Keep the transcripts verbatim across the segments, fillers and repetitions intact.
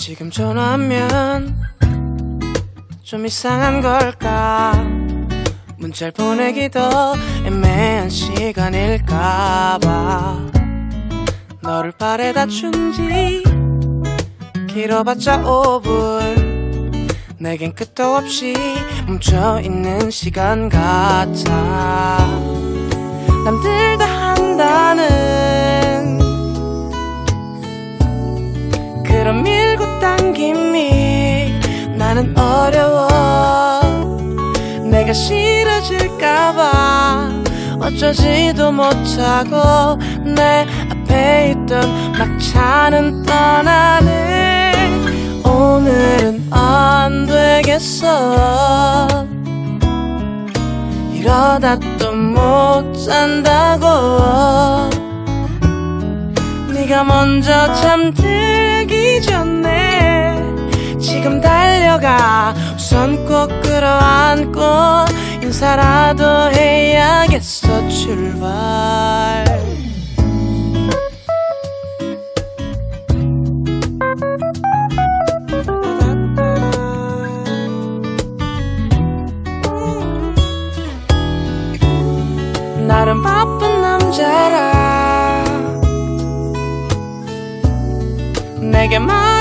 지금 전화하면 좀 이상한 걸까? 문자를 보내기도 애매한 시간일까봐 너를 바래다 준지 길어봤자 오 분 내겐 끝도 없이 멈춰있는 시간 같아. 남들 다 한다는 그런 밀고 당김이 나는 어려워. 내가 싫어질까봐 어쩌지도 못하고 내 앞에 있던 막차는 떠나네. 오늘은 안 되겠어. 이러다 또 못 잔다고. 네가 먼저 잠들기 전에 지금 달려가. 우선 꼭 끌어안고 인사라도 해야겠어. 출발. 나름 바쁜 남자라 내게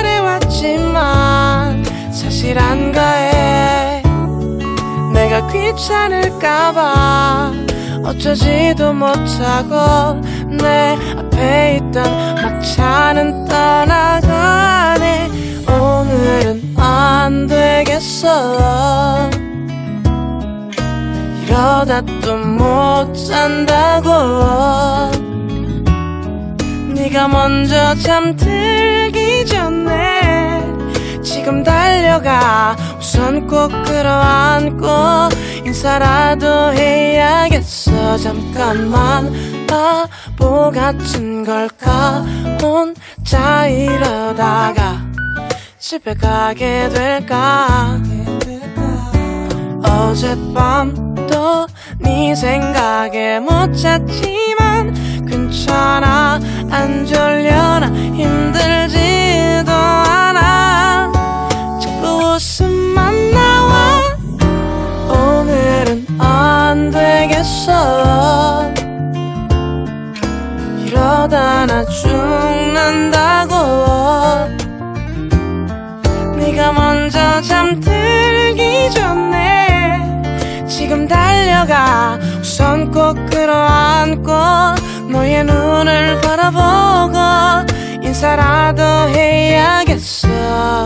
말해왔지만 사실 안가해. 내가 귀찮을까봐 어쩌지도 못하고 내 앞에 있던 막차는 떠나가네. 오늘은 안 되겠어. 이러다 또 못 잔다고. 네가 먼저 잠들기 전에 지금 달려가. 우선 꼭 끌어안고 인사라도 해야겠어. 잠깐만 바보 같은 걸까? 혼자 이러다가 집에 가게 될까? 어젯밤도 네 생각에 못 잤지만 괜찮아. 안 졸려나 힘들지도 않아. 자꾸 웃음만 나와. 오늘은 안 되겠어. 이러다 나 죽는다고. 네가 먼저 잠들기 전에 지금 달려가. 우선 꼭 끌어안고 너의 눈을 바라보고 인사라도 해야겠어.